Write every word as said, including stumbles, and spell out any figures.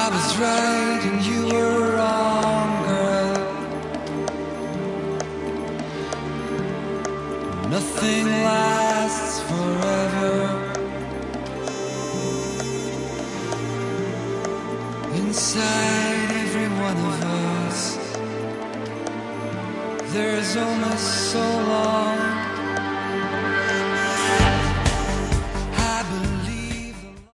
was right and you were wrong, girl. Nothing lasts forever. Inside every one of us, there's only so long